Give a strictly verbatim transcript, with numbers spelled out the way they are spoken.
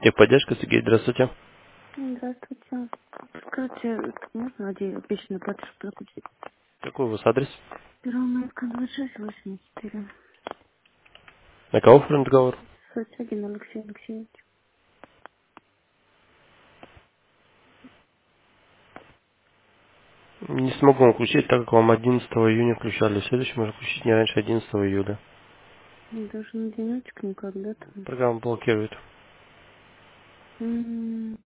Техподдержка, Сергей, здравствуйте. Здравствуйте. Скажите, можно один обещанный платеж прокрутить? Какой у вас адрес? Первомайская, двадцать шесть, восемьдесят четыре. На кого оформлен договор? Сотягин Алексей Алексеевич. Не смогу вам включить, так как вам одиннадцатого июня включали. Следующий можно включить не раньше одиннадцатого июля. Даже на денечек никогда там. Программа блокирует. М,